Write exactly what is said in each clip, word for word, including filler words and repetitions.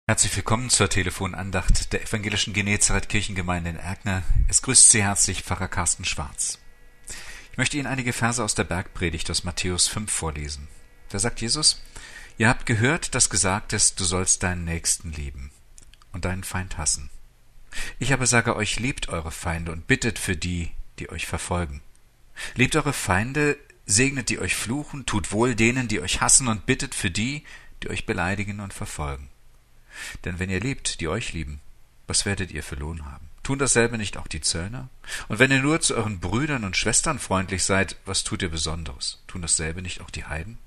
Herzlich willkommen zur Telefonandacht der Evangelischen Genezareth Kirchengemeinde in Erkner. Es grüßt Sie herzlich Pfarrer Carsten Schwarz. Ich möchte Ihnen einige Verse aus der Bergpredigt aus Matthäus fünf vorlesen. Da sagt Jesus: Ihr habt gehört, dass gesagt ist, du sollst deinen Nächsten lieben und deinen Feind hassen. Ich aber sage euch, liebt eure Feinde und bittet für die, die euch verfolgen. Liebt eure Feinde, segnet die euch fluchen, tut wohl denen, die euch hassen, und bittet für die, die euch beleidigen und verfolgen. Denn wenn ihr liebt, die euch lieben, was werdet ihr für Lohn haben? Tun dasselbe nicht auch die Zöllner? Und wenn ihr nur zu euren Brüdern und Schwestern freundlich seid, was tut ihr Besonderes? Tun dasselbe nicht auch die Heiden?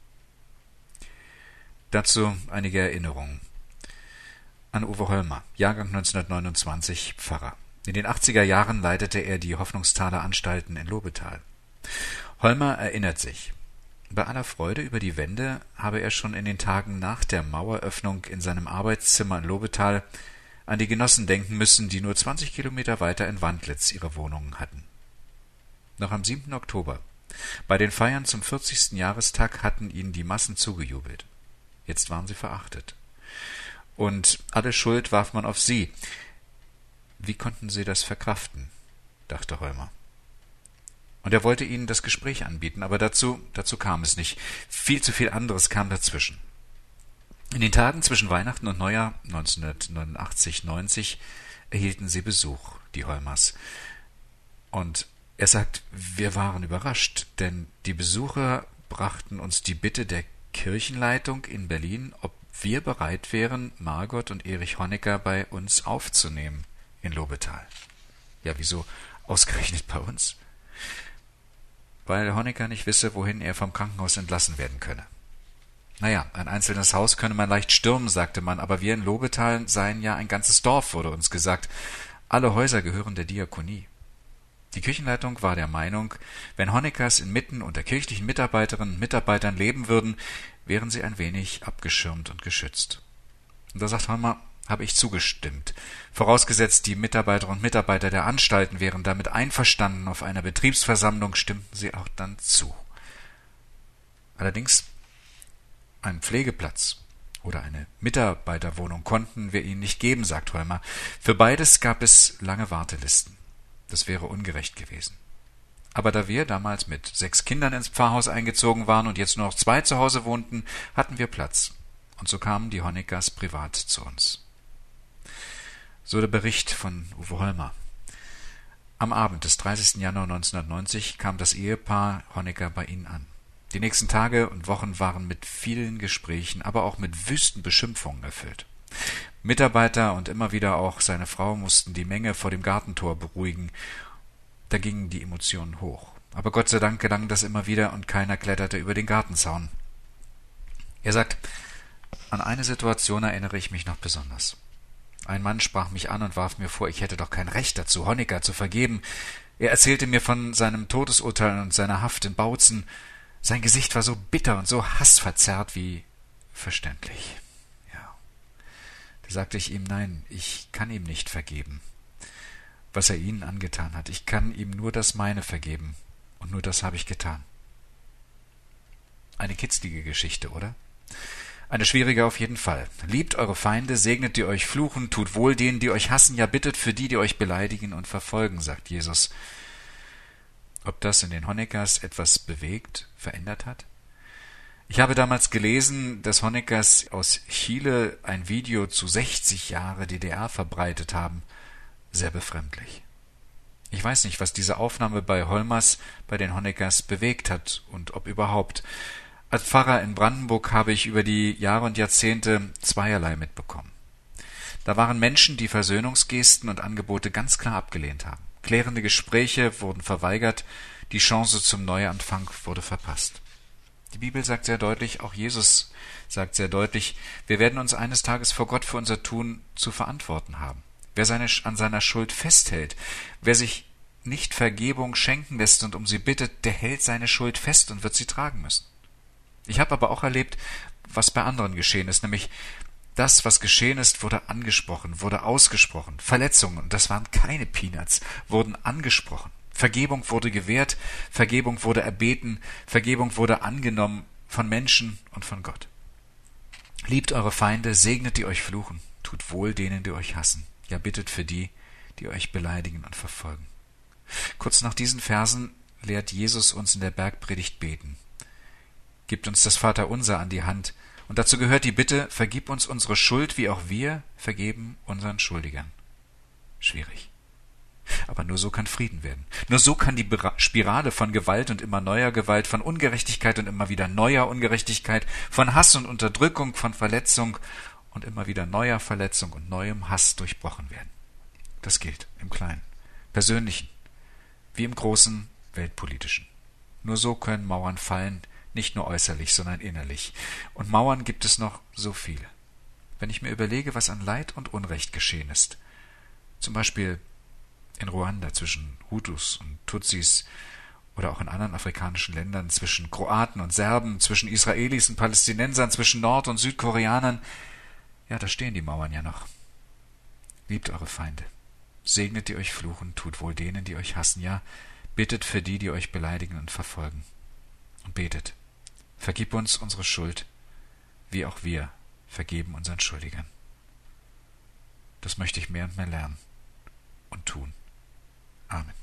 Dazu einige Erinnerungen an Uwe Holmer, Jahrgang neunzehnhundertneunundzwanzig, Pfarrer. In den achtziger Jahren leitete er die Hoffnungsthaler Anstalten in Lobetal. Holmer erinnert sich: Bei aller Freude über die Wende habe er schon in den Tagen nach der Maueröffnung in seinem Arbeitszimmer in Lobetal an die Genossen denken müssen, die nur zwanzig Kilometer weiter in Wandlitz ihre Wohnungen hatten. Noch am siebten Oktober, bei den Feiern zum vierzigsten Jahrestag, hatten ihnen die Massen zugejubelt. Jetzt waren sie verachtet. Und alle Schuld warf man auf sie. Wie konnten sie das verkraften, dachte Holmer. Und er wollte ihnen das Gespräch anbieten, aber dazu, dazu kam es nicht. Viel zu viel anderes kam dazwischen. In den Tagen zwischen Weihnachten und Neujahr neunzehnhundertneunundachtzig neunzig erhielten sie Besuch, die Holmers. Und er sagt, wir waren überrascht, denn die Besucher brachten uns die Bitte der Kirchenleitung in Berlin, ob wir bereit wären, Margot und Erich Honecker bei uns aufzunehmen in Lobetal. Ja, wieso ausgerechnet bei uns? Weil Honecker nicht wisse, wohin er vom Krankenhaus entlassen werden könne. Naja, ein einzelnes Haus könne man leicht stürmen, sagte man, aber wir in Lobetal seien ja ein ganzes Dorf, wurde uns gesagt. Alle Häuser gehören der Diakonie. Die Kirchenleitung war der Meinung, wenn Honeckers inmitten unter kirchlichen Mitarbeiterinnen und Mitarbeitern leben würden, wären sie ein wenig abgeschirmt und geschützt. Und da sagt Holmer, habe ich zugestimmt. Vorausgesetzt, die Mitarbeiterinnen und Mitarbeiter der Anstalten wären damit einverstanden, auf einer Betriebsversammlung stimmten sie auch dann zu. Allerdings einen Pflegeplatz oder eine Mitarbeiterwohnung konnten wir ihnen nicht geben, sagt Holmer. Für beides gab es lange Wartelisten. Das wäre ungerecht gewesen. Aber da wir damals mit sechs Kindern ins Pfarrhaus eingezogen waren und jetzt nur noch zwei zu Hause wohnten, hatten wir Platz. Und so kamen die Honeckers privat zu uns. So der Bericht von Uwe Holmer. Am Abend des dreißigsten Januar neunzehnhundertneunzig kam das Ehepaar Honecker bei ihnen an. Die nächsten Tage und Wochen waren mit vielen Gesprächen, aber auch mit wüsten Beschimpfungen erfüllt. Mitarbeiter und immer wieder auch seine Frau mussten die Menge vor dem Gartentor beruhigen. Da gingen die Emotionen hoch. Aber Gott sei Dank gelang das immer wieder und keiner kletterte über den Gartenzaun. Er sagt, an eine Situation erinnere ich mich noch besonders. Ein Mann sprach mich an und warf mir vor, ich hätte doch kein Recht dazu, Honecker zu vergeben. Er erzählte mir von seinem Todesurteil und seiner Haft in Bautzen. Sein Gesicht war so bitter und so hassverzerrt wie verständlich. Ja. Da sagte ich ihm, nein, ich kann ihm nicht vergeben, was er ihnen angetan hat. Ich kann ihm nur das meine vergeben, und nur das habe ich getan. Eine kitzlige Geschichte, oder? Eine schwierige auf jeden Fall. Liebt eure Feinde, segnet die euch fluchen, tut wohl denen, die euch hassen, ja bittet für die, die euch beleidigen und verfolgen, sagt Jesus. Ob das in den Honeckers etwas bewegt, verändert hat? Ich habe damals gelesen, dass Honeckers aus Chile ein Video zu sechzig Jahre D D R verbreitet haben. Sehr befremdlich. Ich weiß nicht, was diese Aufnahme bei Holmers, bei den Honeckers bewegt hat und ob überhaupt. Als Pfarrer in Brandenburg habe ich über die Jahre und Jahrzehnte zweierlei mitbekommen. Da waren Menschen, die Versöhnungsgesten und Angebote ganz klar abgelehnt haben. Klärende Gespräche wurden verweigert, die Chance zum Neuanfang wurde verpasst. Die Bibel sagt sehr deutlich, auch Jesus sagt sehr deutlich, wir werden uns eines Tages vor Gott für unser Tun zu verantworten haben. Wer seine, an seiner Schuld festhält, wer sich nicht Vergebung schenken lässt und um sie bittet, der hält seine Schuld fest und wird sie tragen müssen. Ich habe aber auch erlebt, was bei anderen geschehen ist, nämlich das, was geschehen ist, wurde angesprochen, wurde ausgesprochen. Verletzungen, und das waren keine Peanuts, wurden angesprochen. Vergebung wurde gewährt, Vergebung wurde erbeten, Vergebung wurde angenommen von Menschen und von Gott. Liebt eure Feinde, segnet die euch fluchen, tut wohl denen, die euch hassen. Ja, bittet für die, die euch beleidigen und verfolgen. Kurz nach diesen Versen lehrt Jesus uns in der Bergpredigt beten. Gibt uns das Vaterunser an die Hand, und dazu gehört die Bitte, vergib uns unsere Schuld, wie auch wir vergeben unseren Schuldigern. Schwierig. Aber nur so kann Frieden werden. Nur so kann die Spirale von Gewalt und immer neuer Gewalt, von Ungerechtigkeit und immer wieder neuer Ungerechtigkeit, von Hass und Unterdrückung, von Verletzung und immer wieder neuer Verletzung und neuem Hass durchbrochen werden. Das gilt im Kleinen, Persönlichen, wie im Großen, Weltpolitischen. Nur so können Mauern fallen, nicht nur äußerlich, sondern innerlich. Und Mauern gibt es noch so viele. Wenn ich mir überlege, was an Leid und Unrecht geschehen ist, zum Beispiel in Ruanda zwischen Hutus und Tutsis oder auch in anderen afrikanischen Ländern zwischen Kroaten und Serben, zwischen Israelis und Palästinensern, zwischen Nord- und Südkoreanern, ja, da stehen die Mauern ja noch. Liebt eure Feinde. Segnet die euch fluchen, tut wohl denen, die euch hassen, ja, bittet für die, die euch beleidigen und verfolgen. Und betet, vergib uns unsere Schuld, wie auch wir vergeben unseren Schuldigern. Das möchte ich mehr und mehr lernen und tun. Amen.